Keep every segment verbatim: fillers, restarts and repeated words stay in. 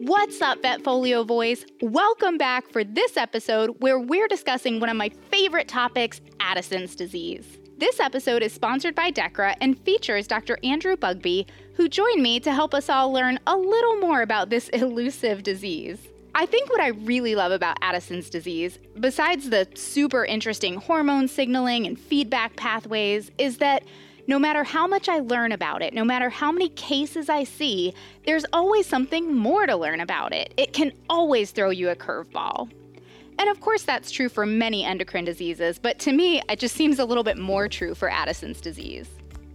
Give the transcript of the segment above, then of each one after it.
What's up, Vetfolio Voice? Welcome back for this episode where we're discussing one of my favorite topics, Addison's disease. This episode is sponsored by Dechra and features Doctor Andrew Bugbee, who joined me to help us all learn a little more about this elusive disease. I think what I really love about Addison's disease, besides the super interesting hormone signaling and feedback pathways, is that no matter how much I learn about it, no matter how many cases I see, there's always something more to learn about it. It can always throw you a curveball. And of course, that's true for many endocrine diseases, but to me, it just seems a little bit more true for Addison's disease.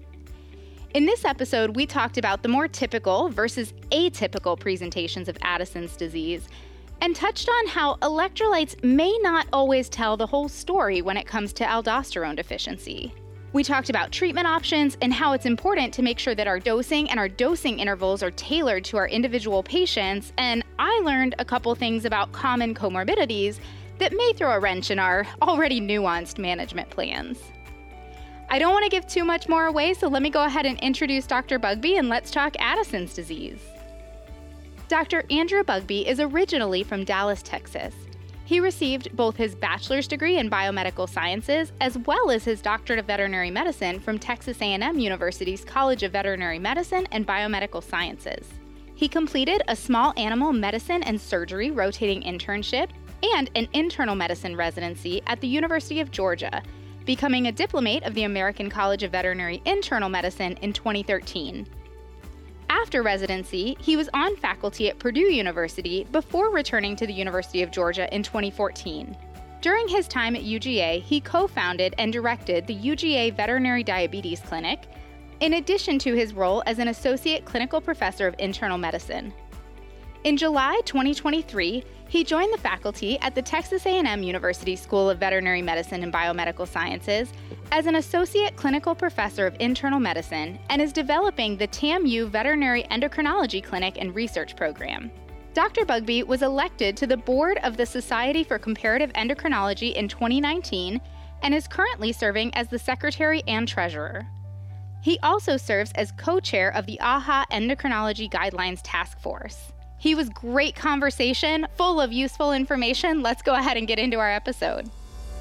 In this episode, we talked about the more typical versus atypical presentations of Addison's disease and touched on how electrolytes may not always tell the whole story when it comes to aldosterone deficiency. We talked about treatment options and how it's important to make sure that our dosing and our dosing intervals are tailored to our individual patients, and I learned a couple things about common comorbidities that may throw a wrench in our already nuanced management plans. I don't want to give too much more away, so let me go ahead and introduce Doctor Bugbee and let's talk Addison's disease. Doctor Andrew Bugbee is originally from Dallas, Texas. He received both his bachelor's degree in biomedical sciences as well as his doctorate of veterinary medicine from Texas A and M University's College of Veterinary Medicine and Biomedical Sciences. He completed a small animal medicine and surgery rotating internship and an internal medicine residency at the University of Georgia, becoming a diplomate of the American College of Veterinary Internal Medicine in twenty thirteen. After residency, he was on faculty at Purdue University before returning to the University of Georgia in twenty fourteen. During his time at U G A, he co-founded and directed the U G A Veterinary Diabetes Clinic, in addition to his role as an associate clinical professor of internal medicine. In July twenty twenty-three, he joined the faculty at the Texas A and M University School of Veterinary Medicine and Biomedical Sciences as an associate clinical professor of internal medicine and is developing the T A M U Veterinary Endocrinology Clinic and Research Program. Doctor Bugbee was elected to the board of the Society for Comparative Endocrinology in twenty nineteen and is currently serving as the secretary and treasurer. He also serves as co-chair of the A H A Endocrinology Guidelines Task Force. He was great conversation, full of useful information. Let's go ahead and get into our episode.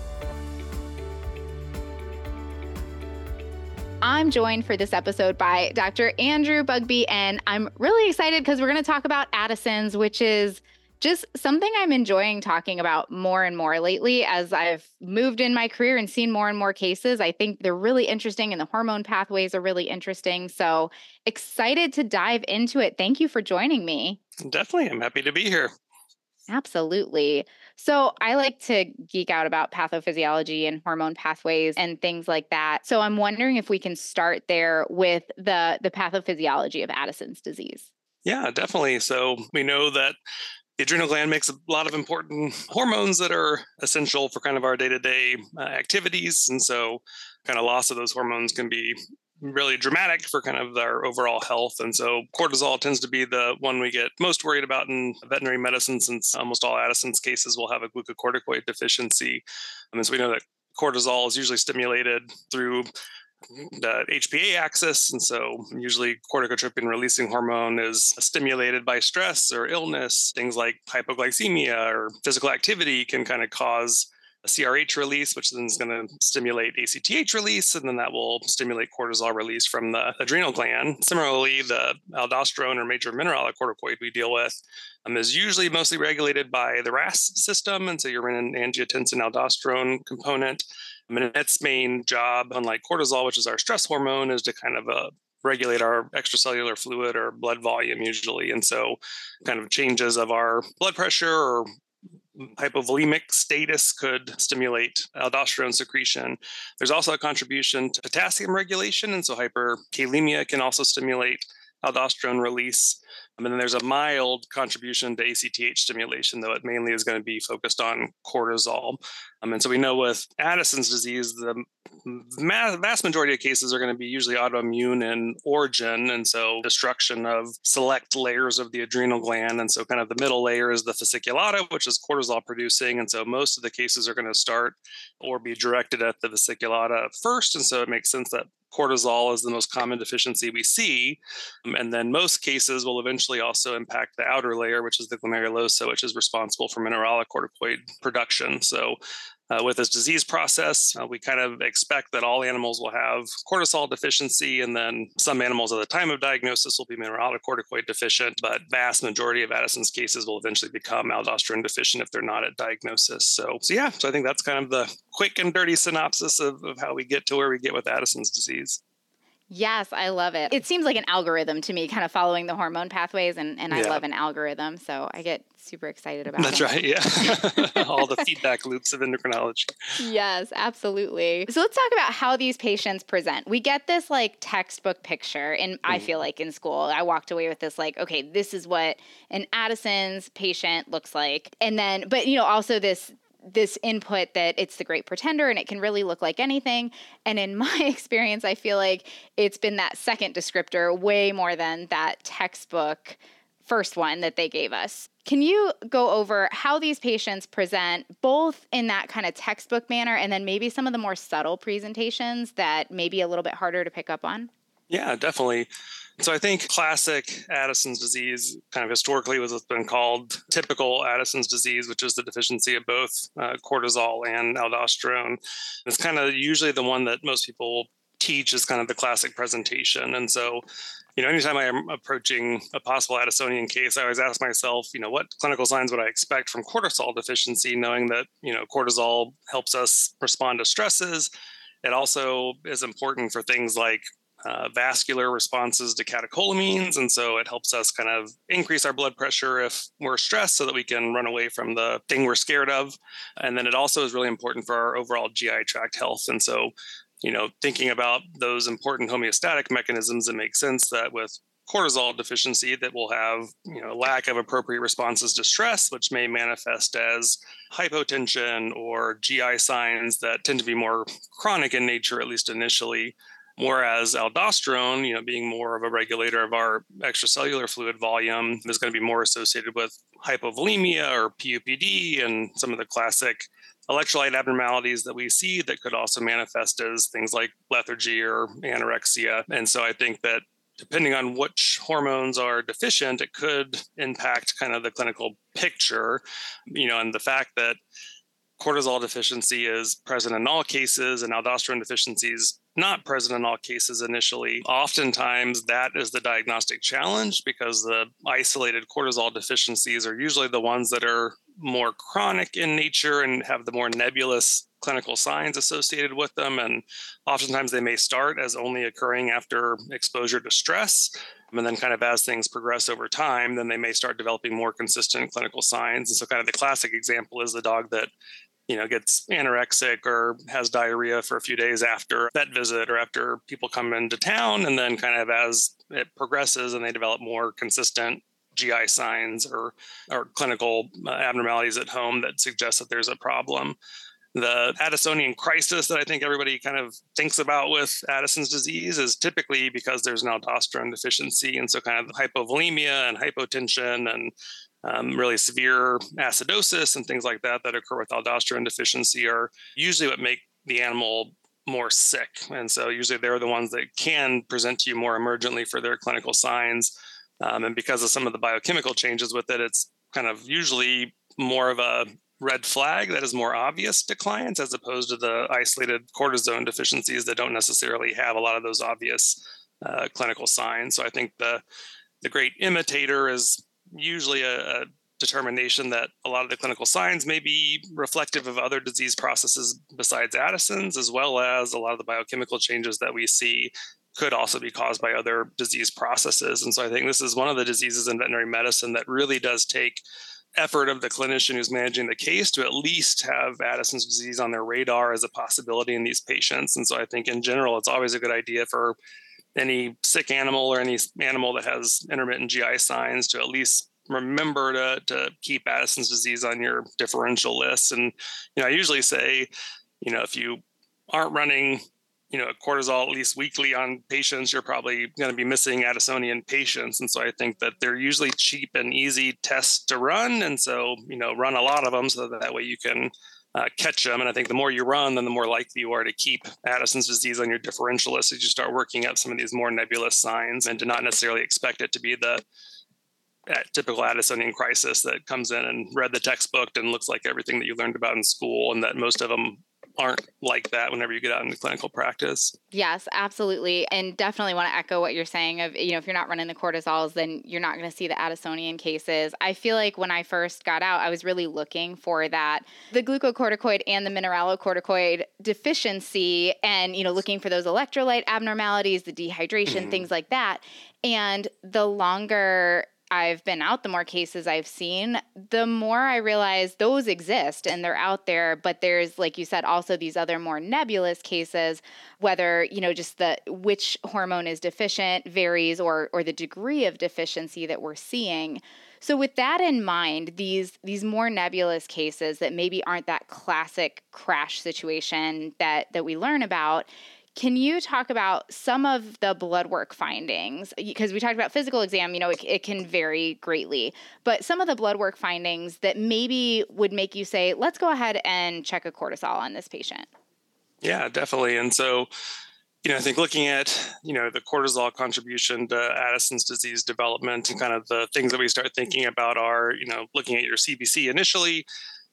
I'm joined for this episode by Doctor Andrew Bugbee, and I'm really excited because we're going to talk about Addison's, which is just something I'm enjoying talking about more and more lately as I've moved in my career and seen more and more cases. I think they're really interesting and the hormone pathways are really interesting. So excited to dive into it. Thank you for joining me. Definitely. I'm happy to be here. Absolutely. So I like to geek out about pathophysiology and hormone pathways and things like that. So I'm wondering if we can start there with the, the pathophysiology of Addison's disease. Yeah, definitely. So we know that the adrenal gland makes a lot of important hormones that are essential for kind of our day-to-day uh, activities. And so kind of loss of those hormones can be really dramatic for kind of our overall health. And so cortisol tends to be the one we get most worried about in veterinary medicine, since almost all Addison's cases will have a glucocorticoid deficiency. And so we know that cortisol is usually stimulated through the H P A axis. And so usually corticotropin releasing hormone is stimulated by stress or illness. Things like hypoglycemia or physical activity can kind of cause a C R H release, which then is going to stimulate A C T H release, and then that will stimulate cortisol release from the adrenal gland. Similarly, the aldosterone or major mineralocorticoid we deal with um, is usually mostly regulated by the R A S system, and so you're in an angiotensin-aldosterone component. I mean, its main job, unlike cortisol, which is our stress hormone, is to kind of uh, regulate our extracellular fluid or blood volume usually. And so kind of changes of our blood pressure or hypovolemic status could stimulate aldosterone secretion. There's also a contribution to potassium regulation. And so hyperkalemia can also stimulate aldosterone release. And then there's a mild contribution to A C T H stimulation, though it mainly is going to be focused on cortisol. Um, and so we know with Addison's disease, the ma- vast majority of cases are going to be usually autoimmune in origin. And so destruction of select layers of the adrenal gland. And so kind of the middle layer is the fasciculata, which is cortisol producing. And so most of the cases are going to start or be directed at the fasciculata first. And so it makes sense that cortisol is the most common deficiency we see. Um, and then most cases will eventually also impact the outer layer, which is the glomerulosa, which is responsible for mineralocorticoid production. So Uh, with this disease process, uh, we kind of expect that all animals will have cortisol deficiency, and then some animals at the time of diagnosis will be mineralocorticoid deficient, but vast majority of Addison's cases will eventually become aldosterone deficient if they're not at diagnosis. So, so yeah, so I think that's kind of the quick and dirty synopsis of, of how we get to where we get with Addison's disease. Yes, I love it. It seems like an algorithm to me, kind of following the hormone pathways, and, and I Yeah. love an algorithm, so I get super excited about That's it. right, yeah. All the feedback loops of endocrinology. Yes, absolutely. So let's talk about how these patients present. We get this like textbook picture, and I feel like in school, I walked away with this like, okay, this is what an Addison's patient looks like. And then, but you know, also this this input that it's the great pretender and it can really look like anything. And in my experience, I feel like it's been that second descriptor way more than that textbook first one that they gave us. Can you go over how these patients present both in that kind of textbook manner and then maybe some of the more subtle presentations that may be a little bit harder to pick up on? Yeah, definitely. So I think classic Addison's disease kind of historically was what's been called typical Addison's disease, which is the deficiency of both uh, cortisol and aldosterone. It's kind of usually the one that most people teach as kind of the classic presentation. And so, you know, anytime I'm approaching a possible Addisonian case, I always ask myself, you know, what clinical signs would I expect from cortisol deficiency, knowing that, you know, cortisol helps us respond to stresses. It also is important for things like Uh, vascular responses to catecholamines. And so it helps us kind of increase our blood pressure if we're stressed so that we can run away from the thing we're scared of. And then it also is really important for our overall G I tract health. And so, you know, thinking about those important homeostatic mechanisms, it makes sense that with cortisol deficiency that will have, you know, lack of appropriate responses to stress, which may manifest as hypotension or G I signs that tend to be more chronic in nature, at least initially. Whereas aldosterone, you know, being more of a regulator of our extracellular fluid volume, is going to be more associated with hypovolemia or P U P D and some of the classic electrolyte abnormalities that we see that could also manifest as things like lethargy or anorexia. And so I think that depending on which hormones are deficient, it could impact kind of the clinical picture, you know, and the fact that cortisol deficiency is present in all cases and aldosterone deficiency is not present in all cases initially. Oftentimes, that is the diagnostic challenge because the isolated cortisol deficiencies are usually the ones that are more chronic in nature and have the more nebulous clinical signs associated with them. And oftentimes they may start as only occurring after exposure to stress. And then kind of as things progress over time, then they may start developing more consistent clinical signs. And so kind of the classic example is the dog that, you know, gets anorexic or has diarrhea for a few days after vet visit or after people come into town. And then kind of as it progresses and they develop more consistent G I signs or, or clinical uh, abnormalities at home that suggest that there's a problem. The Addisonian crisis that I think everybody kind of thinks about with Addison's disease is typically because there's an aldosterone deficiency. And so kind of hypovolemia and hypotension and um, really severe acidosis and things like that that occur with aldosterone deficiency are usually what make the animal more sick. And so usually they're the ones that can present to you more emergently for their clinical signs. Um, and because of some of the biochemical changes with it, it's kind of usually more of a red flag that is more obvious to clients as opposed to the isolated cortisone deficiencies that don't necessarily have a lot of those obvious uh, clinical signs. So I think the the great imitator is usually a, a determination that a lot of the clinical signs may be reflective of other disease processes besides Addison's, as well as a lot of the biochemical changes that we see could also be caused by other disease processes. And so I think this is one of the diseases in veterinary medicine that really does take effort of the clinician who's managing the case to at least have Addison's disease on their radar as a possibility in these patients. And so I think in general, it's always a good idea for any sick animal or any animal that has intermittent G I signs to at least remember to, to keep Addison's disease on your differential list. And, you know, I usually say, you know, if you aren't running, you know, cortisol at least weekly on patients, you're probably going to be missing Addisonian patients. And so I think that they're usually cheap and easy tests to run. And so, you know, run a lot of them so that, that way you can uh, catch them. And I think the more you run, then the more likely you are to keep Addison's disease on your differential list as you start working up some of these more nebulous signs, and to not necessarily expect it to be the typical Addisonian crisis that comes in and read the textbook and looks like everything that you learned about in school, and that most of them aren't like that whenever you get out into clinical practice. Yes, absolutely. And definitely want to echo what you're saying of, you know, if you're not running the cortisols, then you're not going to see the Addisonian cases. I feel like when I first got out, I was really looking for that, the glucocorticoid and the mineralocorticoid deficiency, and, you know, looking for those electrolyte abnormalities, the dehydration, mm-hmm. things like that. And the longer I've been out, the more cases I've seen, the more I realize those exist and they're out there. But there's, like you said, also these other more nebulous cases, whether, you know, just the which hormone is deficient varies, or or the degree of deficiency that we're seeing. So with that in mind, these these more nebulous cases that maybe aren't that classic crash situation that that we learn about, can you talk about some of the blood work findings? Because we talked about physical exam, you know, it, it can vary greatly, but some of the blood work findings that maybe would make you say, let's go ahead and check a cortisol on this patient. Yeah, definitely. And so, you know, I think looking at, you know, the cortisol contribution to Addison's disease development, and kind of the things that we start thinking about are, you know, looking at your C B C initially.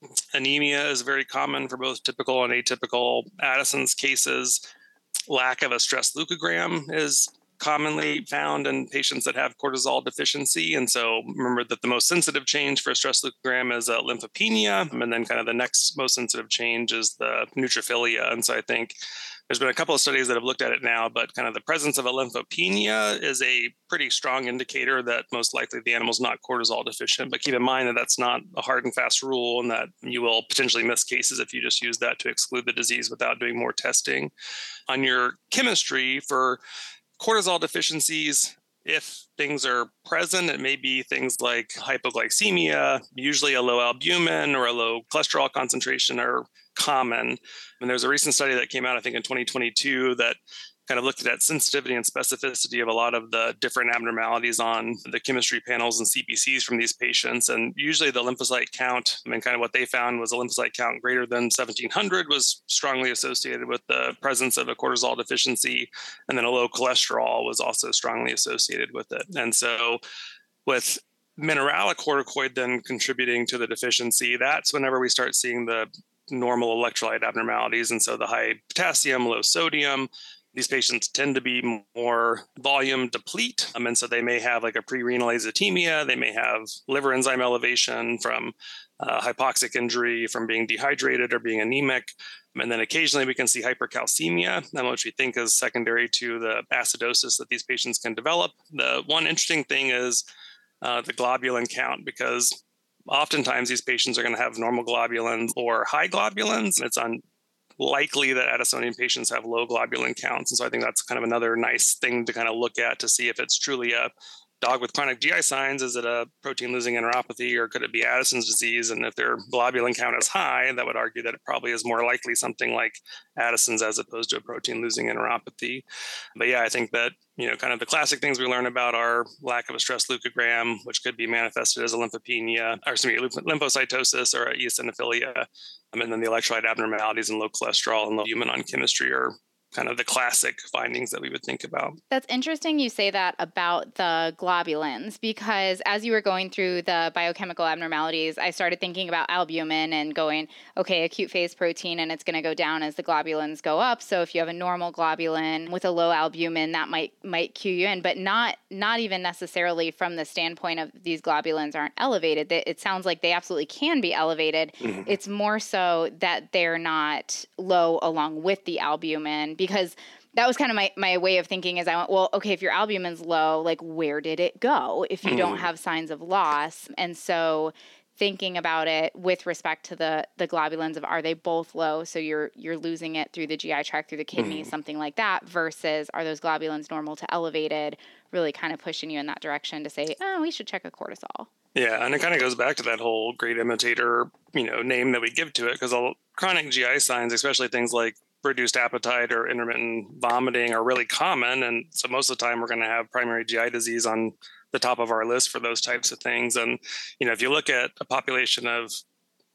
Anemia is very common for both typical and atypical Addison's cases. Lack of a stress leukogram is commonly found in patients that have cortisol deficiency. And so remember that the most sensitive change for a stress leukogram is uh, lymphopenia. And then kind of the next most sensitive change is the neutrophilia. And so I think there's been a couple of studies that have looked at it now, but kind of the presence of a lymphopenia is a pretty strong indicator that most likely the animal's not cortisol deficient. But keep in mind that that's not a hard and fast rule, and that you will potentially miss cases if you just use that to exclude the disease without doing more testing. On your chemistry for cortisol deficiencies, if things are present, it may be things like hypoglycemia, usually a low albumin or a low cholesterol concentration are common. And there's a recent study that came out, I think in twenty twenty-two, that kind of looked at sensitivity and specificity of a lot of the different abnormalities on the chemistry panels and C B Cs from these patients. And usually the lymphocyte count, I mean, kind of what they found was a lymphocyte count greater than seventeen hundred was strongly associated with the presence of a cortisol deficiency. And then a low cholesterol was also strongly associated with it. And so with mineralocorticoid then contributing to the deficiency, that's whenever we start seeing the normal electrolyte abnormalities. And so the high potassium, low sodium, these patients tend to be more volume deplete. Um, and so they may have like a pre-renal azotemia. They may have liver enzyme elevation from uh, hypoxic injury, from being dehydrated or being anemic. And then occasionally we can see hypercalcemia, which we think is secondary to the acidosis that these patients can develop. The one interesting thing is uh, the globulin count, because oftentimes these patients are going to have normal globulins or high globulins. It's unlikely that Addisonian patients have low globulin counts. And so I think that's kind of another nice thing to kind of look at to see if it's truly a dog with chronic G I signs. Is it a protein-losing enteropathy, or could it be Addison's disease? And if their globulin count is high, that would argue that it probably is more likely something like Addison's as opposed to a protein-losing enteropathy. But yeah, I think that, you know, kind of the classic things we learn about are lack of a stress leukogram, which could be manifested as a lymphopenia, or excuse me, lymphocytosis or eosinophilia. Um, and then the electrolyte abnormalities and low cholesterol and low albumin on chemistry are kind of the classic findings that we would think about. That's interesting you say that about the globulins, because as you were going through the biochemical abnormalities, I started thinking about albumin and going, okay, acute phase protein, and it's going to go down as the globulins go up. So if you have a normal globulin with a low albumin, that might might cue you in, but not not even necessarily from the standpoint of these globulins aren't elevated. It sounds like they absolutely can be elevated. Mm-hmm. It's more so that they're not low along with the albumin, because that was kind of my, my way of thinking is I went, well, okay, if your albumin's low, like where did it go if you mm. don't have signs of loss? And so thinking about it with respect to the the globulins of, are they both low? So you're you're losing it through the G I tract, through the kidney, mm. something like that, versus are those globulins normal to elevated, really kind of pushing you in that direction to say, oh, we should check a cortisol. Yeah, and it kind of goes back to that whole great imitator, you know, name that we give to it, because all chronic G I signs, especially things like reduced appetite or intermittent vomiting, are really common. And so most of the time we're going to have primary G I disease on the top of our list for those types of things. And, you know, if you look at a population of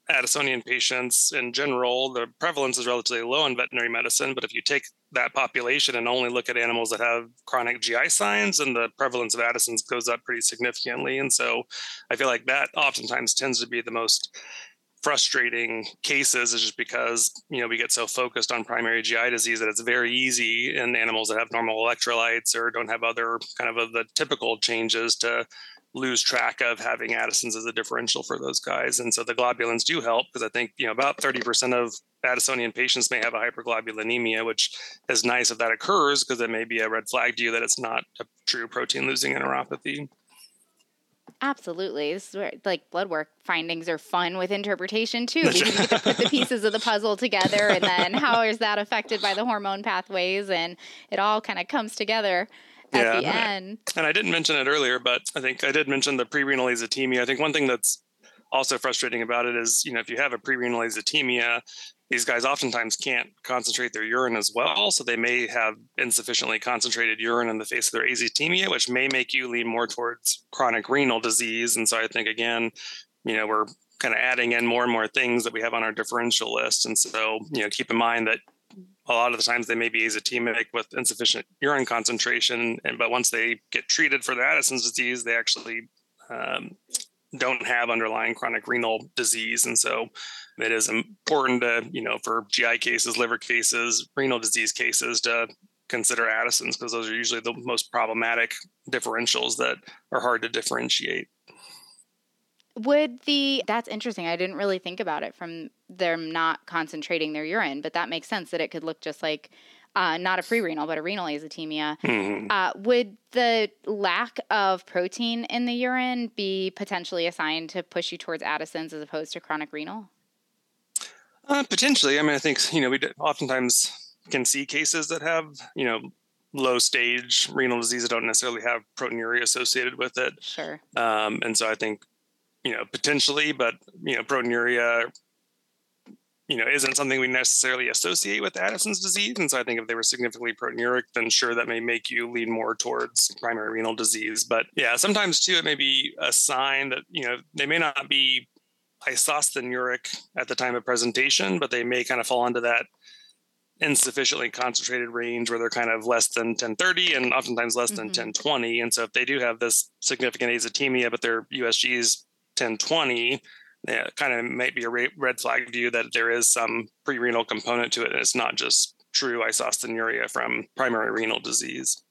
Addisonian patients in general, the prevalence is relatively low in veterinary medicine. But if you take that population and only look at animals that have chronic G I signs, then the prevalence of Addison's goes up pretty significantly. And so I feel like that oftentimes tends to be the most frustrating cases, is just because, you know, we get so focused on primary G I disease that it's very easy in animals that have normal electrolytes or don't have other kind of, of the typical changes to lose track of having Addison's as a differential for those guys. And so the globulins do help, because I think, you know, about thirty percent of Addisonian patients may have a hyperglobulinemia, which is nice if that occurs, because it may be a red flag to you that it's not a true protein losing enteropathy. Absolutely. This is where, like, blood work findings are fun with interpretation too, because you get to put the pieces of the puzzle together, and then how is that affected by the hormone pathways, and it all kind of comes together at yeah, the end. And I didn't mention it earlier, but I think I did mention the prerenal azotemia. I think one thing that's also frustrating about it is, you know, if you have a prerenal azotemia, these guys oftentimes can't concentrate their urine as well. So they may have insufficiently concentrated urine in the face of their azotemia, which may make you lean more towards chronic renal disease. And so I think, again, you know, we're kind of adding in more and more things that we have on our differential list. And so, you know, keep in mind that a lot of the times they may be azotemic with insufficient urine concentration, and but once they get treated for the Addison's disease, they actually um, don't have underlying chronic renal disease. And so it is important to, you know, for G I cases, liver cases, renal disease cases, to consider Addison's, because those are usually the most problematic differentials that are hard to differentiate. Would the, that's interesting. I didn't really think about it from them not concentrating their urine, but that makes sense that it could look just like uh, not a pre-renal, but a renal azotemia. Mm-hmm. Uh, would the lack of protein in the urine be potentially a sign to push you towards Addison's as opposed to chronic renal? Uh, potentially. I mean, I think, you know, we oftentimes can see cases that have, you know, low stage renal disease that don't necessarily have proteinuria associated with it. Sure. Um, and so I think, you know, potentially, but, you know, proteinuria, you know, isn't something we necessarily associate with Addison's disease. And so I think if they were significantly proteinuric, then sure, that may make you lean more towards primary renal disease. But yeah, sometimes too, it may be a sign that, you know, they may not be isostenuric at the time of presentation, but they may kind of fall into that insufficiently concentrated range where they're kind of less than ten thirty and oftentimes less mm-hmm. than ten twenty. And so if they do have this significant azotemia, but their U S G is ten twenty, yeah, it kind of might be a red flag to you that there is some pre-renal component to it, and it's not just true isostenuria from primary renal disease.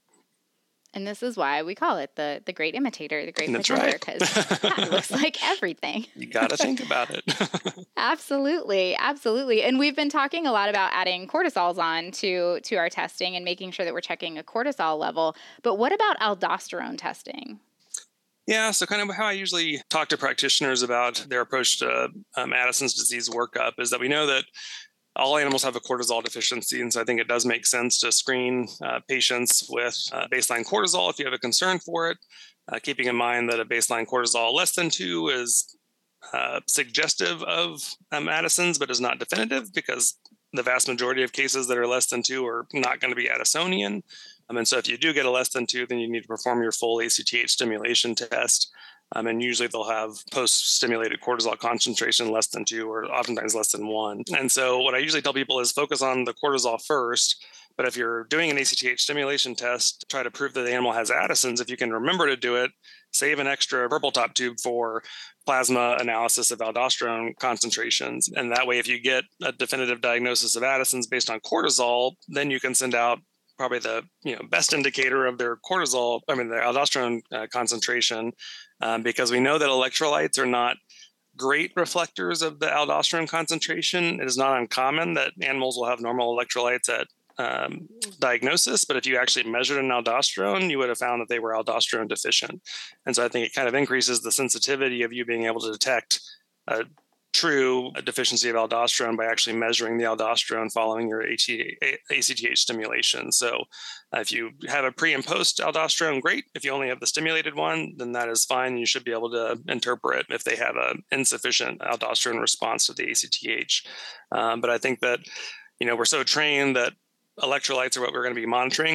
And this is why we call it the the great imitator, the great That's pretender, right. because that looks like everything. You got to think about it. Absolutely, absolutely. And we've been talking a lot about adding cortisols on to, to our testing and making sure that we're checking a cortisol level. But what about aldosterone testing? Yeah, so kind of how I usually talk to practitioners about their approach to um, Addison's disease workup is that we know that all animals have a cortisol deficiency. And so I think it does make sense to screen uh, patients with uh, baseline cortisol if you have a concern for it, uh, keeping in mind that a baseline cortisol less than two is uh, suggestive of um, Addison's, but is not definitive, because the vast majority of cases that are less than two are not going to be Addisonian. Um, and so if you do get a less than two, then you need to perform your full A C T H stimulation test. Um, and usually they'll have post-stimulated cortisol concentration less than two, or oftentimes less than one. And so what I usually tell people is focus on the cortisol first. But if you're doing an A C T H stimulation test, try to prove that the animal has Addison's. If you can remember to do it, save an extra purple top tube for plasma analysis of aldosterone concentrations. And that way, if you get a definitive diagnosis of Addison's based on cortisol, then you can send out probably the you know best indicator of their cortisol, I mean, their aldosterone uh, concentration, um, because we know that electrolytes are not great reflectors of the aldosterone concentration. It is not uncommon that animals will have normal electrolytes at um, diagnosis, but if you actually measured an aldosterone, you would have found that they were aldosterone deficient. And so I think it kind of increases the sensitivity of you being able to detect a true deficiency of aldosterone by actually measuring the aldosterone following your A C T H stimulation. So uh, if you have a pre and post aldosterone, great. If you only have the stimulated one, then that is fine. You should be able to interpret if they have an insufficient aldosterone response to the A C T H. Um, but I think that, you know, we're so trained that electrolytes are what we're going to be monitoring, that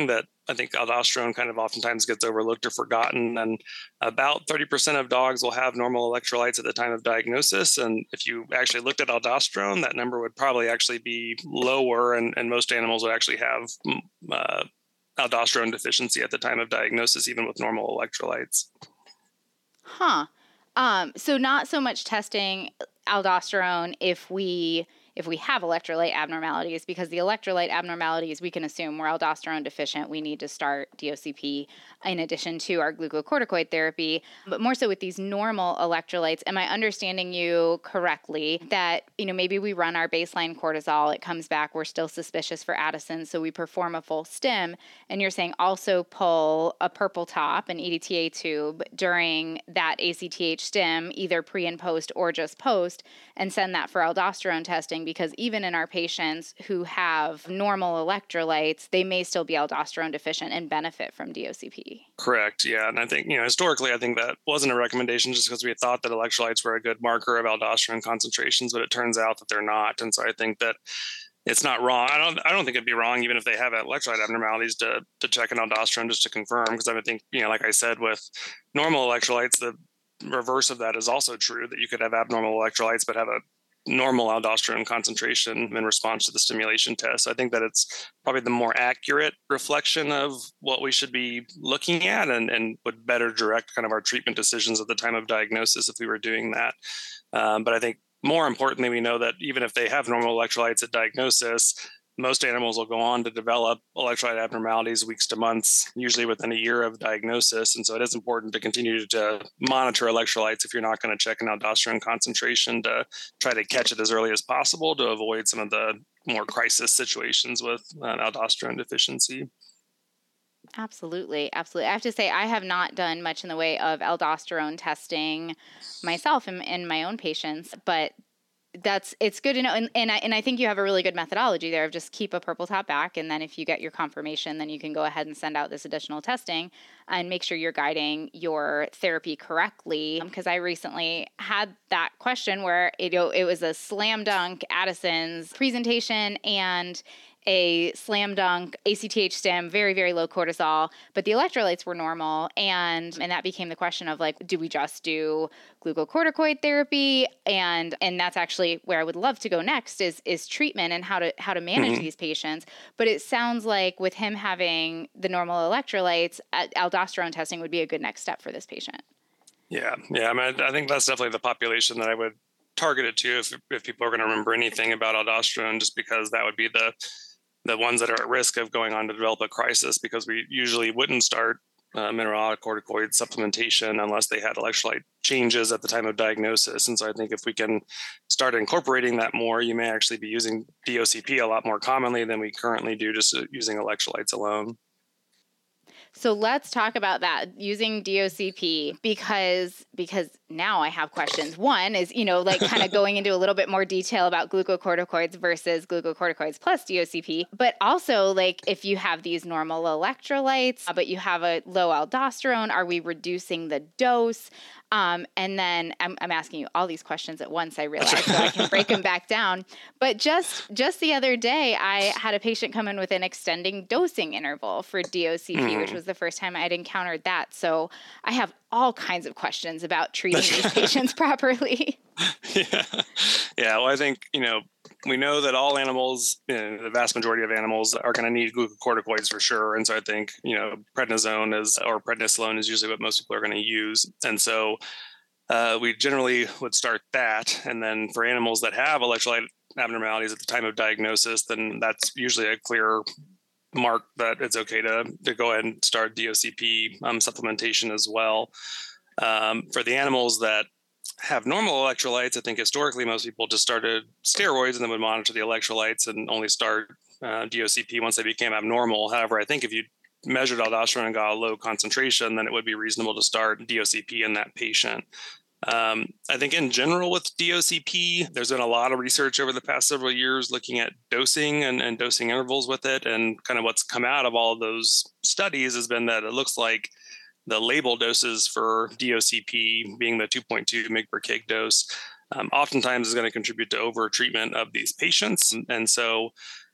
I think aldosterone kind of oftentimes gets overlooked or forgotten. And about thirty percent of dogs will have normal electrolytes at the time of diagnosis. And if you actually looked at aldosterone, that number would probably actually be lower. And, and most animals would actually have uh, aldosterone deficiency at the time of diagnosis, even with normal electrolytes. Huh. Um, so not so much testing aldosterone if we if we have electrolyte abnormalities, because the electrolyte abnormalities, we can assume we're aldosterone deficient. We need to start D O C P in addition to our glucocorticoid therapy, but more so with these normal electrolytes. Am I understanding you correctly that, you know, maybe we run our baseline cortisol, it comes back, we're still suspicious for Addison, so we perform a full stim, and you're saying also pull a purple top, an E D T A tube, during that A C T H stim, either pre and post or just post, and send that for aldosterone testing, because even in our patients who have normal electrolytes, they may still be aldosterone deficient and benefit from D O C P. Correct. Yeah. And I think, you know, historically, I think that wasn't a recommendation just because we thought that electrolytes were a good marker of aldosterone concentrations, but it turns out that they're not. And so I think that it's not wrong. I don't I don't think it'd be wrong even if they have electrolyte abnormalities to to check an aldosterone just to confirm, because I would think, you know, like I said, with normal electrolytes, the reverse of that is also true, that you could have abnormal electrolytes but have a normal aldosterone concentration in response to the stimulation test. So I think that it's probably the more accurate reflection of what we should be looking at, and, and would better direct kind of our treatment decisions at the time of diagnosis if we were doing that. Um, but I think more importantly, we know that even if they have normal electrolytes at diagnosis, most animals will go on to develop electrolyte abnormalities weeks to months, usually within a year of diagnosis. And so it is important to continue to monitor electrolytes if you're not going to check an aldosterone concentration, to try to catch it as early as possible to avoid some of the more crisis situations with an aldosterone deficiency. Absolutely. Absolutely. I have to say, I have not done much in the way of aldosterone testing myself in, in my own patients, but that's, it's good to know. And, and I, and I think you have a really good methodology there of just keep a purple top back. And then if you get your confirmation, then you can go ahead and send out this additional testing and make sure you're guiding your therapy correctly. Because I recently had that question where, you know, it was a slam dunk Addison's presentation and a slam dunk A C T H stim, very, very low cortisol, but the electrolytes were normal. And and that became the question of like, do we just do glucocorticoid therapy? And and that's actually where I would love to go next is is treatment and how to how to manage mm-hmm. these patients. But it sounds like with him having the normal electrolytes, aldosterone testing would be a good next step for this patient. Yeah. Yeah. I mean, I think that's definitely the population that I would target it to if if people are going to remember anything about aldosterone, just because that would be the the ones that are at risk of going on to develop a crisis, because we usually wouldn't start uh, mineralocorticoid supplementation unless they had electrolyte changes at the time of diagnosis. And so I think if we can start incorporating that more, you may actually be using D O C P a lot more commonly than we currently do just using electrolytes alone. So let's talk about that, using D O C P, because because now I have questions. One is, you know, like kind of going into a little bit more detail about glucocorticoids versus glucocorticoids plus D O C P, but also like if you have these normal electrolytes, but you have a low aldosterone, are we reducing the dose? Um, and then I'm, I'm asking you all these questions at once, I realize, so I can break them back down. But just just the other day, I had a patient come in with an extending dosing interval for D O C P, mm. which was the first time I'd encountered that. So I have all kinds of questions about treating these patients properly. Yeah. Yeah. Well, I think, you know, we know that all animals, you know, the vast majority of animals are going to need glucocorticoids for sure. And so I think, you know, prednisone is, or prednisolone is usually what most people are going to use. And so uh, we generally would start that. And then for animals that have electrolyte abnormalities at the time of diagnosis, then that's usually a clear mark that it's okay to, to go ahead and start D O C P um, supplementation as well. Um, for the animals that have normal electrolytes, I think historically most people just started steroids and then would monitor the electrolytes and only start uh, D O C P once they became abnormal. However, I think if you measured aldosterone and got a low concentration, then it would be reasonable to start D O C P in that patient. Um, I think in general with D O C P, there's been a lot of research over the past several years looking at dosing and, and dosing intervals with it. And kind of what's come out of all of those studies has been that it looks like the label doses for D O C P, being the two point two mg per kg dose, um, oftentimes is going to contribute to over treatment of these patients. And so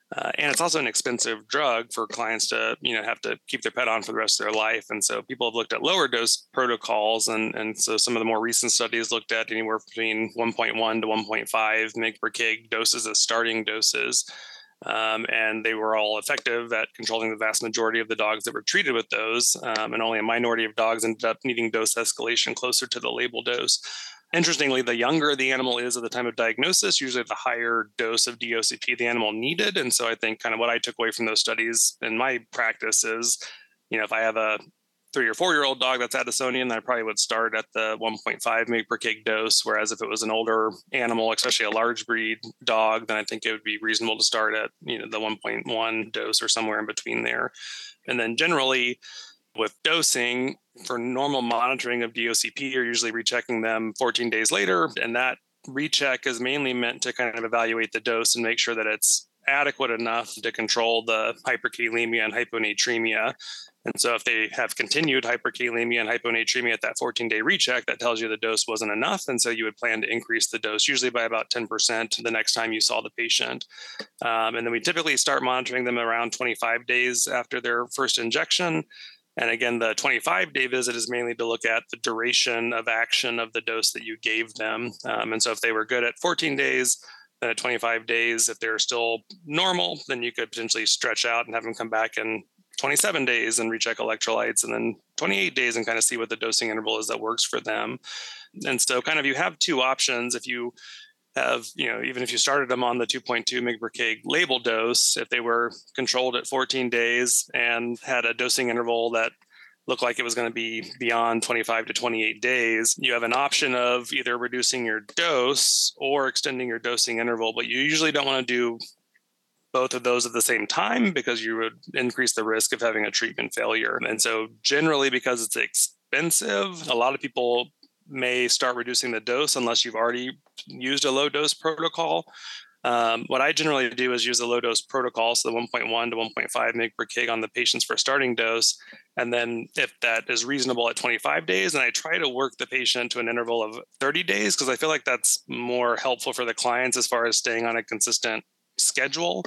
Uh, and it's also an expensive drug for clients to, you know, have to keep their pet on for the rest of their life. And so people have looked at lower dose protocols. And, and so some of the more recent studies looked at anywhere between one point one to one point five mg per kg doses as starting doses. Um, and they were all effective at controlling the vast majority of the dogs that were treated with those. Um, and only a minority of dogs ended up needing dose escalation closer to the label dose. Interestingly, the younger the animal is at the time of diagnosis, usually the higher dose of D O C P the animal needed. And so I think kind of what I took away from those studies in my practice is, you know, if I have a three or four year old dog that's Addisonian, I probably would start at the one point five mg per kg dose. Whereas if it was an older animal, especially a large breed dog, then I think it would be reasonable to start at, you know, the one point one dose or somewhere in between there. And then generally, with dosing, for normal monitoring of D O C P, you're usually rechecking them fourteen days later. And that recheck is mainly meant to kind of evaluate the dose and make sure that it's adequate enough to control the hyperkalemia and hyponatremia. And so if they have continued hyperkalemia and hyponatremia at that fourteen-day recheck, that tells you the dose wasn't enough. And so you would plan to increase the dose, usually by about ten percent the next time you saw the patient. Um, and then we typically start monitoring them around twenty-five days after their first injection. And again, the twenty-five day visit is mainly to look at the duration of action of the dose that you gave them. Um, and so if they were good at fourteen days, then at twenty-five days, if they're still normal, then you could potentially stretch out and have them come back in twenty-seven days and recheck electrolytes, and then twenty-eight days and kind of see what the dosing interval is that works for them. And so kind of you have two options. If you have, you know, even if you started them on the two point two mg per kg label dose, if they were controlled at fourteen days and had a dosing interval that looked like it was going to be beyond twenty-five to twenty-eight days, you have an option of either reducing your dose or extending your dosing interval. But you usually don't want to do both of those at the same time because you would increase the risk of having a treatment failure. And so generally, because it's expensive, a lot of people may start reducing the dose unless you've already used a low dose protocol. Um, what I generally do is use a low dose protocol, so the one point one to one point five mg per kg on the patients for starting dose. And then if that is reasonable at twenty-five days, and I try to work the patient to an interval of thirty days, because I feel like that's more helpful for the clients as far as staying on a consistent schedule.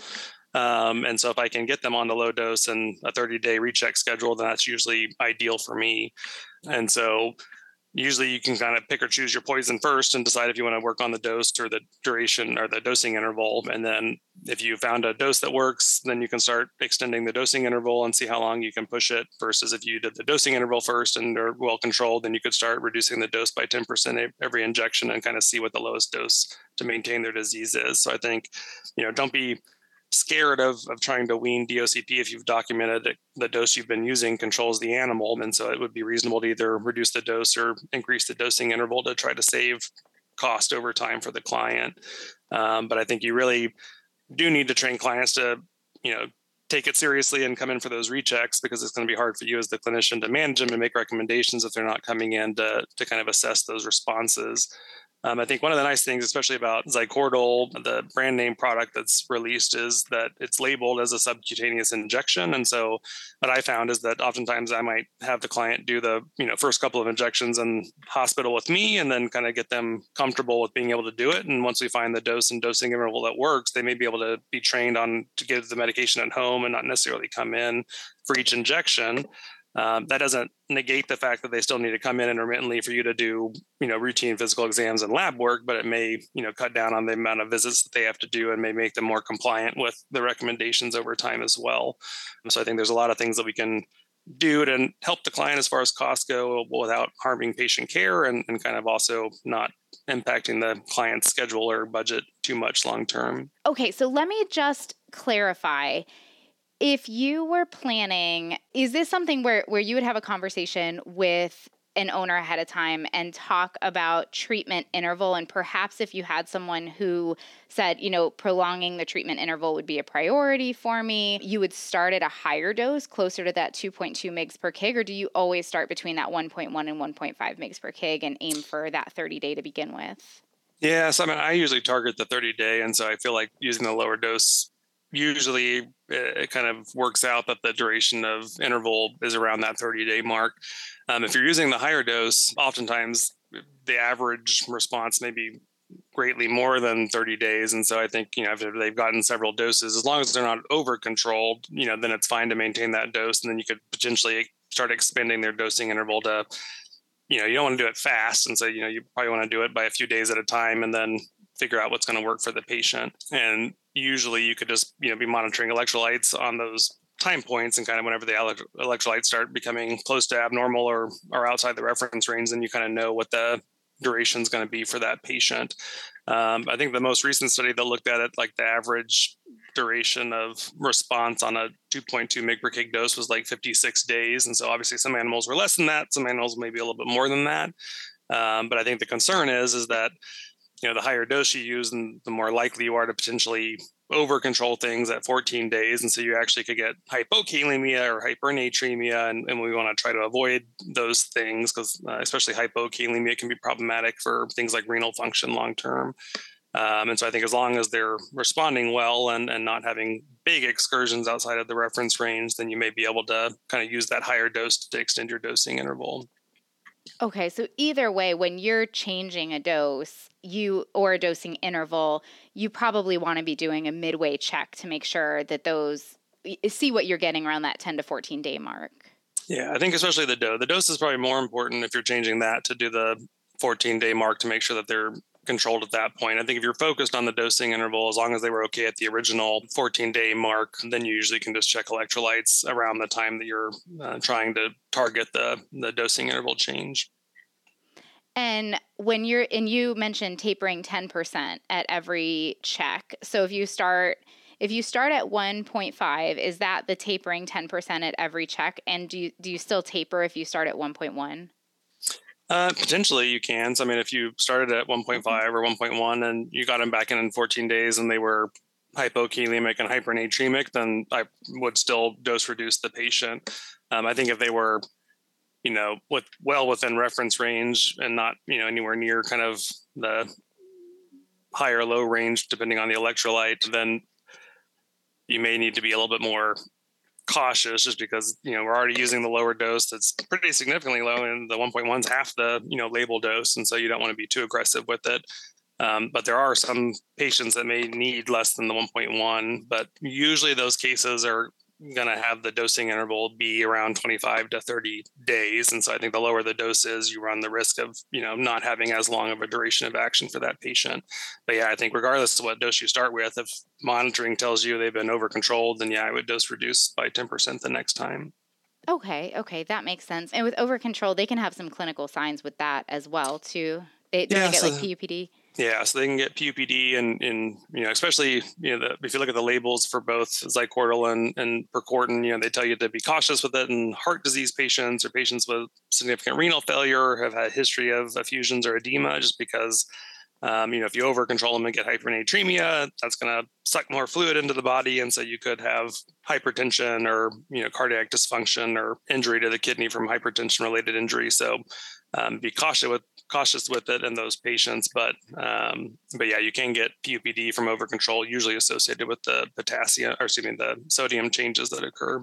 Um, and so if I can get them on the low dose and a thirty day recheck schedule, then that's usually ideal for me. And so usually you can kind of pick or choose your poison first and decide if you want to work on the dose or the duration or the dosing interval. And then if you found a dose that works, then you can start extending the dosing interval and see how long you can push it, versus if you did the dosing interval first and are well controlled, then you could start reducing the dose by ten percent every injection and kind of see what the lowest dose to maintain their disease is. So I think, you know, don't be scared of, of trying to wean D O C P if you've documented that the dose you've been using controls the animal. And so it would be reasonable to either reduce the dose or increase the dosing interval to try to save cost over time for the client. Um, but I think you really do need to train clients to, you know, take it seriously and come in for those rechecks, because it's going to be hard for you as the clinician to manage them and make recommendations if they're not coming in to, to kind of assess those responses. Um, I think one of the nice things, especially about Zycortal, the brand name product that's released, is that it's labeled as a subcutaneous injection. And so what I found is that oftentimes I might have the client do the, you know, first couple of injections in hospital with me and then kind of get them comfortable with being able to do it. And once we find the dose and dosing interval that works, they may be able to be trained on to give the medication at home and not necessarily come in for each injection. Um, that doesn't negate the fact that they still need to come in intermittently for you to do, you know, routine physical exams and lab work, but it may, you know, cut down on the amount of visits that they have to do and may make them more compliant with the recommendations over time as well. So I think there's a lot of things that we can do to help the client as far as costs go without harming patient care, and, and kind of also not impacting the client's schedule or budget too much long term. Okay, so let me just clarify. If you were planning, is this something where, where you would have a conversation with an owner ahead of time and talk about treatment interval? And perhaps if you had someone who said, you know, prolonging the treatment interval would be a priority for me, you would start at a higher dose closer to that two point two mg per kg, or do you always start between that one point one and one point five mg per kg and aim for that thirty day to begin with? Yeah, so I mean, I usually target the thirty day. And so I feel like using the lower dose, usually it kind of works out that the duration of interval is around that thirty day mark. Um, if you're using the higher dose, oftentimes the average response may be greatly more than thirty days. And so I think, you know, if they've gotten several doses, as long as they're not over controlled, you know, then it's fine to maintain that dose. And then you could potentially start expanding their dosing interval to, you know, you don't want to do it fast. And so, you know, you probably want to do it by a few days at a time and then figure out what's going to work for the patient. And usually you could just, you know, be monitoring electrolytes on those time points, and kind of whenever the electrolytes start becoming close to abnormal or, or outside the reference range, then you kind of know what the duration is going to be for that patient. Um, I think the most recent study that looked at it, like the average duration of response on a two point two mg per kg dose was like fifty-six days. And so obviously some animals were less than that. Some animals maybe a little bit more than that. Um, but I think the concern is, is that, you know, the higher dose you use, and the more likely you are to potentially over control things at fourteen days. And so you actually could get hypokalemia or hypernatremia. And, and we want to try to avoid those things because uh, especially hypokalemia can be problematic for things like renal function long term. Um, and so I think as long as they're responding well and, and not having big excursions outside of the reference range, then you may be able to kind of use that higher dose to extend your dosing interval. Okay, so either way, when you're changing a dose, you or a dosing interval, you probably want to be doing a midway check to make sure that those see what you're getting around that ten to fourteen day mark. Yeah, I think especially the dose. The dose is probably more important if you're changing that to do the fourteen day mark to make sure that they're controlled at that point. I think if you're focused on the dosing interval, as long as they were okay at the original fourteen day mark, then you usually can just check electrolytes around the time that you're uh, trying to target the, the dosing interval change. And when you're, and you mentioned tapering ten percent at every check. So if you start, if you start at one point five, is that the tapering ten percent at every check? And do you, do you still taper if you start at one point one? Uh, potentially you can. So, I mean, if you started at one point five or one point one and you got them back in in fourteen days and they were hypokalemic and hypernatremic, then I would still dose reduce the patient. Um, I think if they were, you know, with well within reference range and not, you know, anywhere near kind of the high or low range, depending on the electrolyte, then you may need to be a little bit more cautious just because, you know, we're already using the lower dose that's pretty significantly low, and the one point one is half the, you know, label dose. And so you don't want to be too aggressive with it. Um, but there are some patients that may need less than the one point one, but usually those cases are going to have the dosing interval be around twenty-five to thirty days. And so I think the lower the dose is, you run the risk of, you know, not having as long of a duration of action for that patient. But yeah, I think regardless of what dose you start with, if monitoring tells you they've been over controlled, then yeah, I would dose reduce by ten percent the next time. Okay. Okay. That makes sense. And with over control, they can have some clinical signs with that as well too. They, do yeah, they get so- like P U P D? Yeah, so they can get P U P D, and, and you know, especially, you know, the, if you look at the labels for both Zycortal and, and Percortin, you know, they tell you to be cautious with it in heart disease patients or patients with significant renal failure or have had a history of effusions or edema, just because, um, you know, if you over control them and get hypernatremia, that's going to suck more fluid into the body. And so you could have hypertension or, you know, cardiac dysfunction or injury to the kidney from hypertension related injury. So um, be cautious with cautious with it in those patients, but um, but yeah, you can get P U P D from over control, usually associated with the potassium, or excuse me, the sodium changes that occur.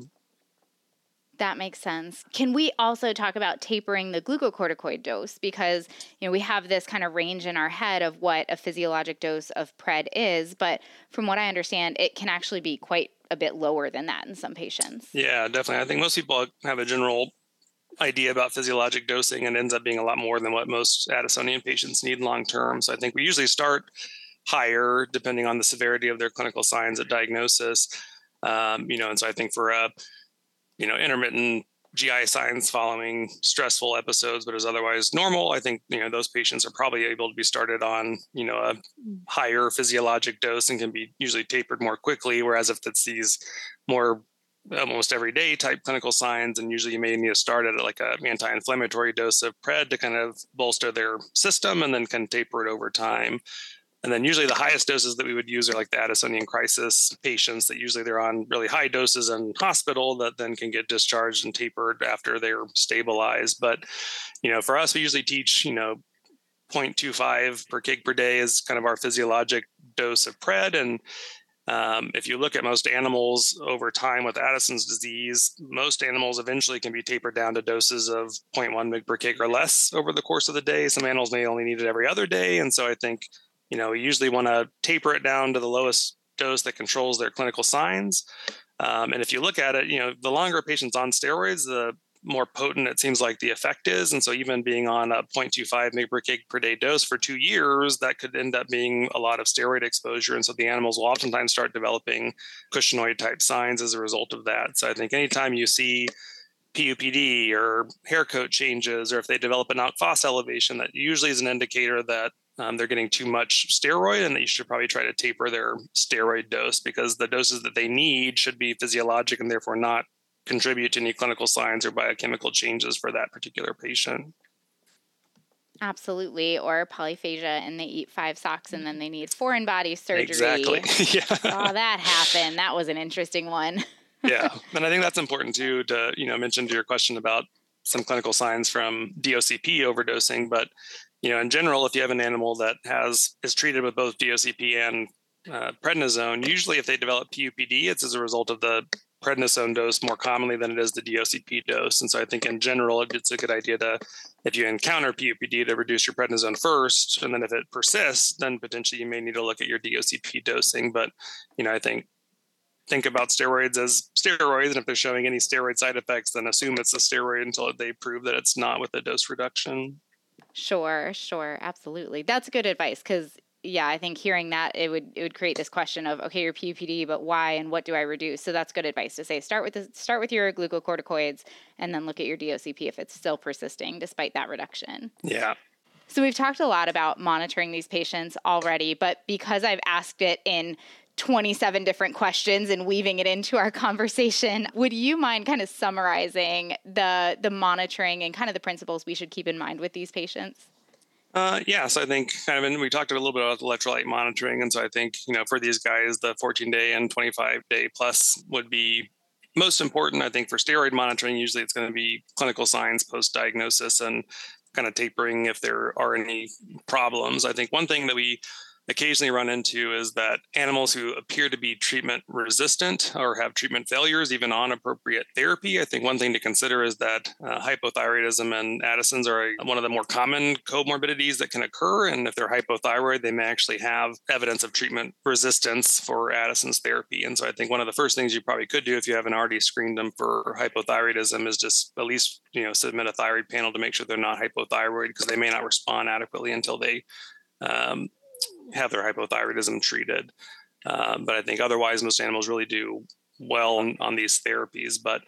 That makes sense. Can we also talk about tapering the glucocorticoid dose? Because, you know, we have this kind of range in our head of what a physiologic dose of pred is, but from what I understand, it can actually be quite a bit lower than that in some patients. Yeah, definitely. I think most people have a general idea about physiologic dosing, and ends up being a lot more than what most Addisonian patients need long term. So I think we usually start higher depending on the severity of their clinical signs at diagnosis. Um, you know, and so I think for a, you know, intermittent G I signs following stressful episodes, but is otherwise normal, I think, you know, those patients are probably able to be started on, you know, a higher physiologic dose and can be usually tapered more quickly. Whereas if it's these more almost everyday type clinical signs, and usually you may need to start at like a anti-inflammatory dose of pred to kind of bolster their system, and then can taper it over time. And then usually the highest doses that we would use are like the Addisonian crisis patients that usually they're on really high doses in hospital that then can get discharged and tapered after they're stabilized. But, you know, for us, we usually teach, you know, zero point two five per kg per day is kind of our physiologic dose of pred. And Um, if you look at most animals over time with Addison's disease, most animals eventually can be tapered down to doses of zero point one mg per kg or less over the course of the day. Some animals may only need it every other day. And so I think, you know, we usually want to taper it down to the lowest dose that controls their clinical signs. Um, and if you look at it, you know, the longer a patient's on steroids, the more potent it seems like the effect is. And so even being on a zero point two five mg per kg per day dose for two years, that could end up being a lot of steroid exposure. And so the animals will oftentimes start developing cushingoid type signs as a result of that. So I think anytime you see P U P D or hair coat changes, or if they develop an alk phos elevation, that usually is an indicator that um, they're getting too much steroid and that you should probably try to taper their steroid dose, because the doses that they need should be physiologic and therefore not contribute to any clinical signs or biochemical changes for that particular patient. Absolutely. Or polyphagia and they eat five socks and then they need foreign body surgery. Exactly. Yeah. Saw that happen. That was an interesting one. Yeah. And I think that's important too, to, you know, mention to your question about some clinical signs from D O C P overdosing. But, you know, in general, if you have an animal that has is treated with both D O C P and uh, prednisone, usually if they develop P U P D, it's as a result of the prednisone dose more commonly than it is the D O C P dose. And so I think in general, it's a good idea to, if you encounter P U P D, to reduce your prednisone first. And then if it persists, then potentially you may need to look at your D O C P dosing. But, you know, I think think about steroids as steroids. And if they're showing any steroid side effects, then assume it's a steroid until they prove that it's not with a dose reduction. Sure, sure. Absolutely. That's good advice, because yeah, I think hearing that, it would it would create this question of, okay, your P U P D, but why and what do I reduce? So that's good advice to say, start with the, start with your glucocorticoids and then look at your D O C P if it's still persisting despite that reduction. Yeah. So we've talked a lot about monitoring these patients already, but because I've asked it in twenty-seven different questions and weaving it into our conversation, would you mind kind of summarizing the the monitoring and kind of the principles we should keep in mind with these patients? Uh, yeah, so I think kind of, and we talked a little bit about electrolyte monitoring. And so I think, you know, for these guys, the fourteen day and twenty-five day plus would be most important. I think for steroid monitoring, usually it's going to be clinical signs post-diagnosis and kind of tapering if there are any problems. I think one thing that we occasionally run into is that animals who appear to be treatment resistant or have treatment failures, even on appropriate therapy. I think one thing to consider is that uh, hypothyroidism and Addison's are a, one of the more common comorbidities that can occur. And if they're hypothyroid, they may actually have evidence of treatment resistance for Addison's therapy. And so I think one of the first things you probably could do if you haven't already screened them for hypothyroidism is just at least, you know, submit a thyroid panel to make sure they're not hypothyroid, because they may not respond adequately until they um, have their hypothyroidism treated. Um, but I think otherwise, most animals really do well on, on these therapies. But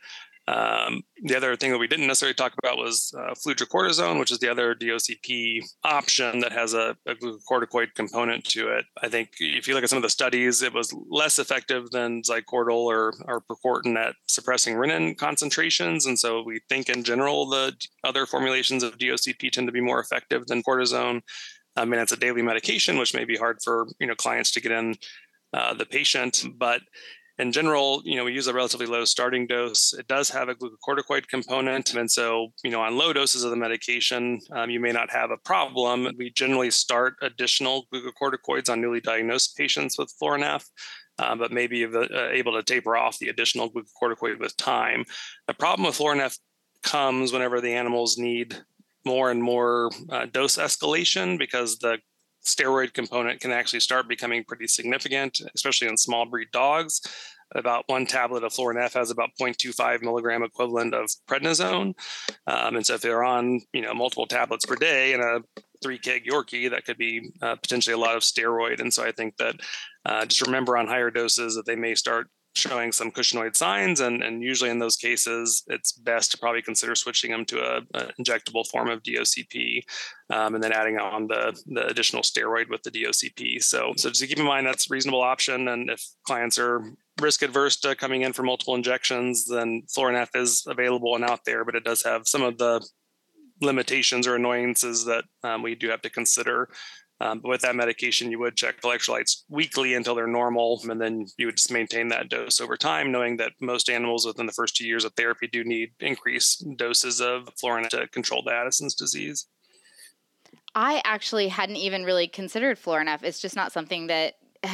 um, the other thing that we didn't necessarily talk about was uh, fludrocortisone, which is the other D O C P option that has a, a glucocorticoid component to it. I think if you look at some of the studies, it was less effective than Zycortal or, or Procortin at suppressing renin concentrations. And so we think in general, the other formulations of D O C P tend to be more effective than cortisone. I mean, it's a daily medication, which may be hard for, you know, clients to get in uh, the patient. But in general, you know, we use a relatively low starting dose. It does have a glucocorticoid component. And so, you know, on low doses of the medication, um, you may not have a problem. We generally start additional glucocorticoids on newly diagnosed patients with Florinef, uh, but maybe uh, able to taper off the additional glucocorticoid with time. The problem with Florinef comes whenever the animals need more and more uh, dose escalation, because the steroid component can actually start becoming pretty significant, especially in small breed dogs. About one tablet of Florinef has about zero point two five milligram equivalent of prednisone. Um, and so if they're on, you know, multiple tablets per day in a three keg Yorkie, that could be uh, potentially a lot of steroid. And so I think that uh, just remember on higher doses that they may start showing some cushingoid signs. And, and usually in those cases, it's best to probably consider switching them to an injectable form of D O C P um, and then adding on the, the additional steroid with the D O C P. So, so just keep in mind that's a reasonable option. And if clients are risk adverse to coming in for multiple injections, then Florinef is available and out there, but it does have some of the limitations or annoyances that um, we do have to consider. Um, but with that medication, you would check electrolytes weekly until they're normal, and then you would just maintain that dose over time, knowing that most animals within the first two years of therapy do need increased doses of Florinef to control the Addison's disease. I actually hadn't even really considered Florinef. It's just not something that has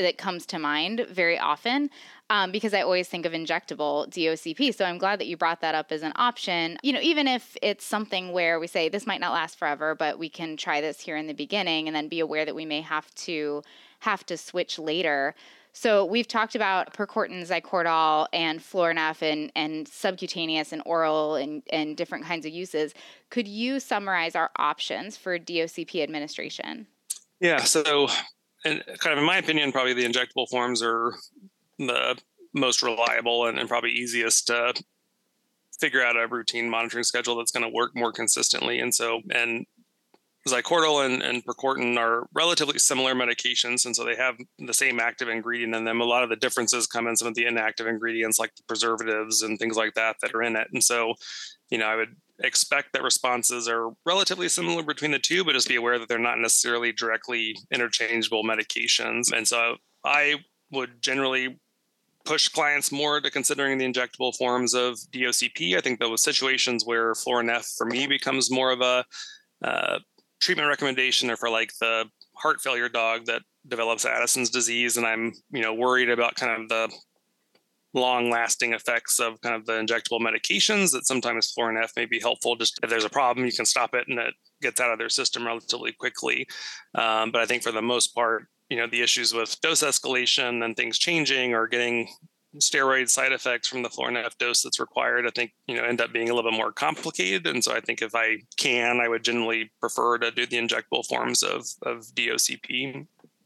that comes to mind very often um, because I always think of injectable D O C P. So I'm glad that you brought that up as an option. You know, even if it's something where we say this might not last forever, but we can try this here in the beginning and then be aware that we may have to have to switch later. So we've talked about Percortin, Zycortal, and Florinef and, and subcutaneous and oral and, and different kinds of uses. Could you summarize our options for D O C P administration? Yeah, so and kind of in my opinion, probably the injectable forms are the most reliable and, and probably easiest to figure out a routine monitoring schedule that's going to work more consistently. And so, and Zycortal and, and Percortin are relatively similar medications, and so they have the same active ingredient in them. A lot of the differences come in some of the inactive ingredients, like the preservatives and things like that that are in it. And so, you know, I would expect that responses are relatively similar between the two, but just be aware that they're not necessarily directly interchangeable medications. And so I would generally push clients more to considering the injectable forms of D O C P. I think those situations where Florinef for me becomes more of a uh, treatment recommendation are for like the heart failure dog that develops Addison's disease. And I'm, you know, worried about kind of the long lasting effects of kind of the injectable medications that sometimes Florinef may be helpful. Just if there's a problem, you can stop it and it gets out of their system relatively quickly. Um, but I think for the most part, you know, the issues with dose escalation and things changing or getting steroid side effects from the Florinef dose that's required, I think, you know, end up being a little bit more complicated. And so I think if I can, I would generally prefer to do the injectable forms of, of D O C P.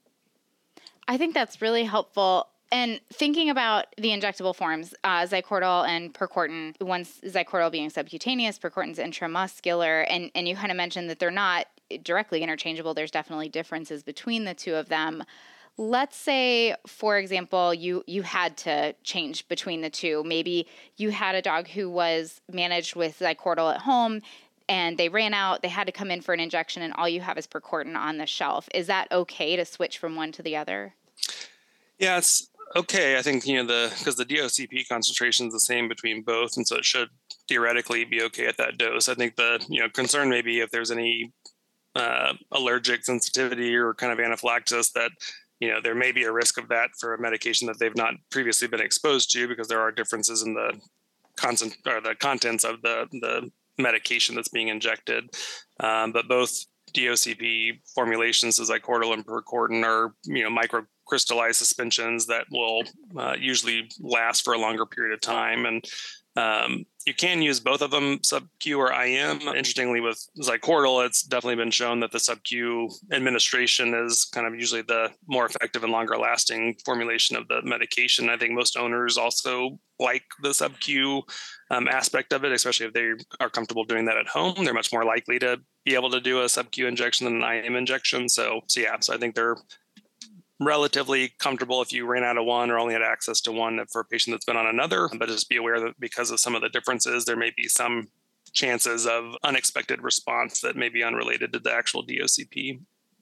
I think that's really helpful. And thinking about the injectable forms, uh, Zycortal and Percortin, one's Zycortal being subcutaneous, Percortin's intramuscular, and, and you kind of mentioned that they're not directly interchangeable. There's definitely differences between the two of them. Let's say, for example, you, you had to change between the two. Maybe you had a dog who was managed with Zycortal at home and they ran out, they had to come in for an injection, and all you have is Percortin on the shelf. Is that okay to switch from one to the other? Yeah, it's okay. I think, you know, the because the D O C P concentration is the same between both, and so it should theoretically be okay at that dose. I think the, you know, concern may be if there's any uh, allergic sensitivity or kind of anaphylaxis that, you know, there may be a risk of that for a medication that they've not previously been exposed to, because there are differences in the constant or the contents of the, the medication that's being injected. Um, but both D O C P formulations, as Zycortal and Percortin, are, you know, microcrystallized suspensions that will uh, usually last for a longer period of time. And um, you can use both of them, sub-Q or I M. Interestingly, with Zycortal, it's definitely been shown that the sub-Q administration is kind of usually the more effective and longer lasting formulation of the medication. I think most owners also like the sub-Q um, aspect of it, especially if they are comfortable doing that at home. They're much more likely to be able to do a sub-Q injection than an I M injection. So, so yeah, so I think they're relatively comfortable if you ran out of one or only had access to one for a patient that's been on another. But just be aware that because of some of the differences, there may be some chances of unexpected response that may be unrelated to the actual D O C P.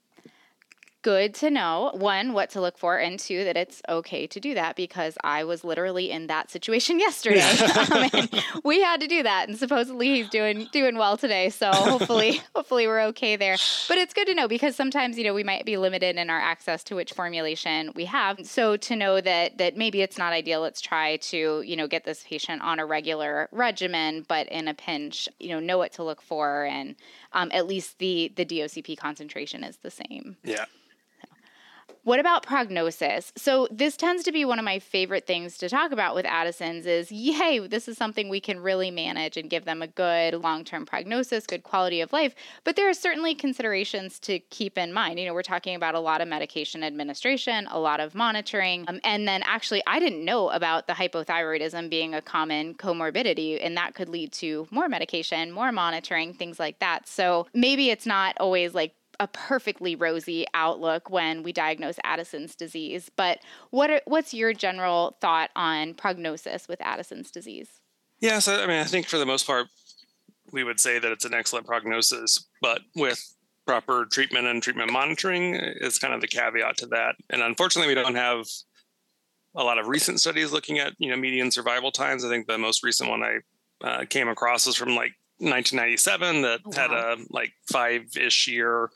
Good to know, one, what to look for, and two, that it's okay to do that, because I was literally in that situation yesterday. um, and we had to do that, and supposedly he's doing doing well today. So hopefully, hopefully we're okay there. But it's good to know, because sometimes, you know, we might be limited in our access to which formulation we have. So to know that that maybe it's not ideal, let's try to, you know, get this patient on a regular regimen, but in a pinch, you know, know what to look for, and um, at least the the D O C P concentration is the same. Yeah. What about prognosis? So this tends to be one of my favorite things to talk about with Addison's is, yay, this is something we can really manage and give them a good long-term prognosis, good quality of life. But there are certainly considerations to keep in mind. You know, we're talking about a lot of medication administration, a lot of monitoring. Um, and then actually, I didn't know about the hypothyroidism being a common comorbidity, and that could lead to more medication, more monitoring, things like that. So maybe it's not always like a perfectly rosy outlook when we diagnose Addison's disease. But what are, what's your general thought on prognosis with Addison's disease? Yeah, so I mean, I think for the most part, we would say that it's an excellent prognosis, but with proper treatment and treatment monitoring is kind of the caveat to that. And unfortunately, we don't have a lot of recent studies looking at, you know, median survival times. I think the most recent one I uh, came across was from like nineteen ninety-seven that Oh, wow. had a like five-ish year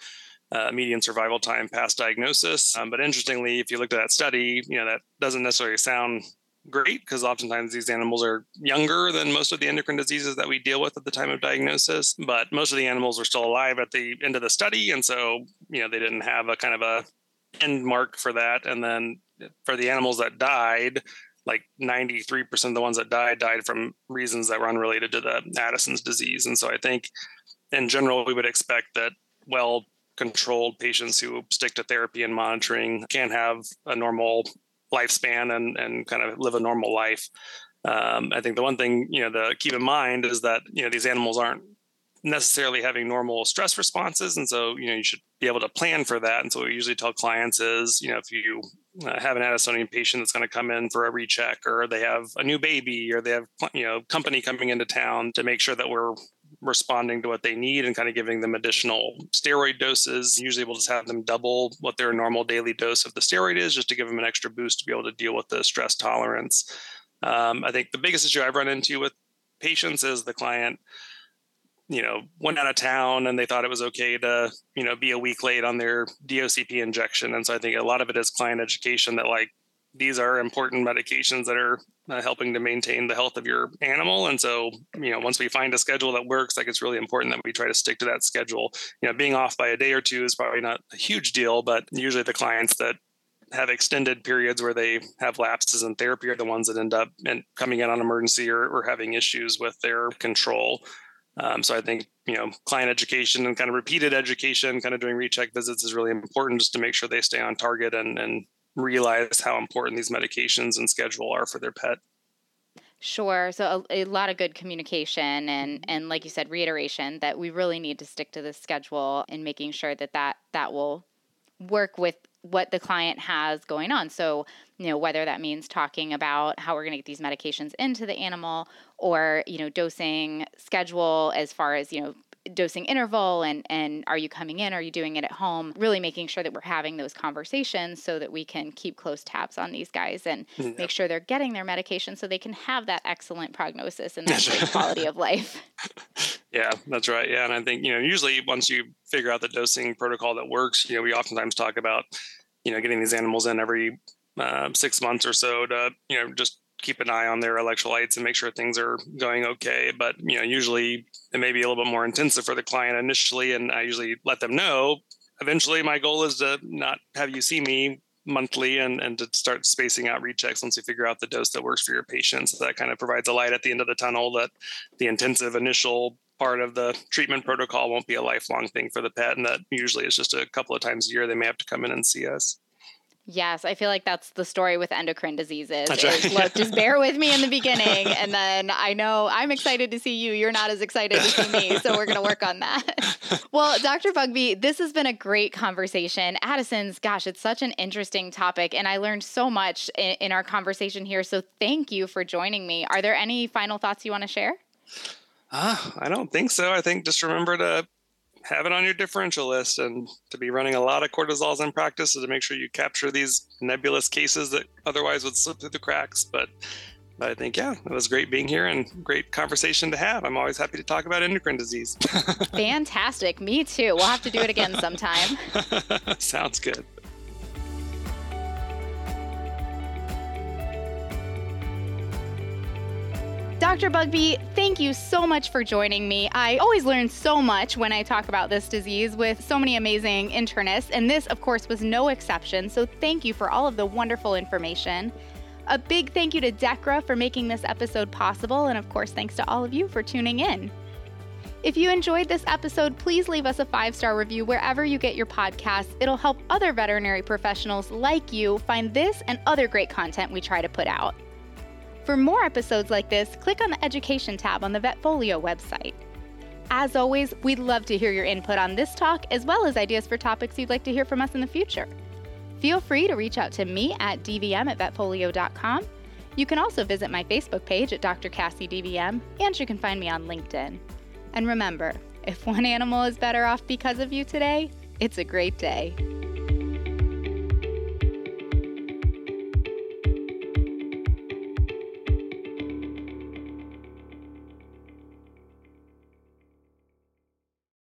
uh, median survival time past diagnosis. Um, but interestingly, if you looked at that study, you know, that doesn't necessarily sound great because oftentimes these animals are younger than most of the endocrine diseases that we deal with at the time of diagnosis. But most of the animals were still alive at the end of the study. And so, you know, they didn't have a kind of a end mark for that. And then for the animals that died, like ninety-three percent of the ones that died, died from reasons that were unrelated to the Addison's disease. And so I think in general, we would expect that well-controlled patients who stick to therapy and monitoring can have a normal lifespan and, and kind of live a normal life. Um, I think the one thing, you know, to keep in mind is that, you know, these animals aren't necessarily having normal stress responses. And so, you know, you should be able to plan for that. And so what we usually tell clients is, you know, if you uh, have an Addisonian patient that's going to come in for a recheck, or they have a new baby, or they have, you know, company coming into town, to make sure that we're responding to what they need and kind of giving them additional steroid doses. Usually we'll just have them double what their normal daily dose of the steroid is, just to give them an extra boost to be able to deal with the stress tolerance. Um, I think the biggest issue I've run into with patients is the client, you know, went out of town and they thought it was okay to, you know, be a week late on their D O C P injection. And so I think a lot of it is client education, that like, these are important medications that are uh, helping to maintain the health of your animal. And so, you know, once we find a schedule that works, like, it's really important that we try to stick to that schedule. You know, being off by a day or two is probably not a huge deal, but usually the clients that have extended periods where they have lapses in therapy are the ones that end up in, coming in on emergency or, or having issues with their control. Um, so I think, you know, client education and kind of repeated education, kind of doing recheck visits, is really important, just to make sure they stay on target and, and realize how important these medications and schedule are for their pet. Sure. So a, a lot of good communication and, and like you said, reiteration that we really need to stick to the schedule and making sure that that, that will work with what the client has going on. So, you know, whether that means talking about how we're going to get these medications into the animal, or, you know, dosing schedule as far as, you know, dosing interval and, and are you coming in? Are you doing it at home? Really making sure that we're having those conversations so that we can keep close tabs on these guys and yeah. make sure they're getting their medication so they can have that excellent prognosis and that great quality of life. Yeah, that's right. Yeah. And I think, you know, usually once you figure out the dosing protocol that works, you know, we oftentimes talk about, you know, getting these animals in every uh, six months or so to, you know, just keep an eye on their electrolytes and make sure things are going okay. But, you know, usually it may be a little bit more intensive for the client initially. And I usually let them know, eventually my goal is to not have you see me monthly and, and to start spacing out rechecks once you figure out the dose that works for your patients. So that kind of provides a light at the end of the tunnel that the intensive initial part of the treatment protocol won't be a lifelong thing for the pet. And that usually it's just a couple of times a year they may have to come in and see us. Yes, I feel like that's the story with endocrine diseases. That's right. Is, look, just bear with me in the beginning, and then I know I'm excited to see you. You're not as excited to see me, so we're going to work on that. Well, Doctor Bugbee, this has been a great conversation. Addison's, gosh, it's such an interesting topic, and I learned so much in, in our conversation here, so thank you for joining me. Are there any final thoughts you want to share? Uh, I don't think so. I think just remember to have it on your differential list and to be running a lot of cortisols in practice so to make sure you capture these nebulous cases that otherwise would slip through the cracks. But, but I think, yeah, it was great being here and great conversation to have. I'm always happy to talk about endocrine disease. Fantastic. Me too. We'll have to do it again sometime. Sounds good. Doctor Bugbee, thank you so much for joining me. I always learn so much when I talk about this disease with so many amazing internists, and this, of course, was no exception, so thank you for all of the wonderful information. A big thank you to Dechra for making this episode possible, and of course, thanks to all of you for tuning in. If you enjoyed this episode, please leave us a five-star review wherever you get your podcasts. It'll help other veterinary professionals like you find this and other great content we try to put out. For more episodes like this, click on the Education tab on the Vetfolio website. As always, we'd love to hear your input on this talk, as well as ideas for topics you'd like to hear from us in the future. Feel free to reach out to me at d v m at vetfolio dot com. You can also visit my Facebook page at Doctor Cassie D V M, and you can find me on LinkedIn. And remember, if one animal is better off because of you today, it's a great day.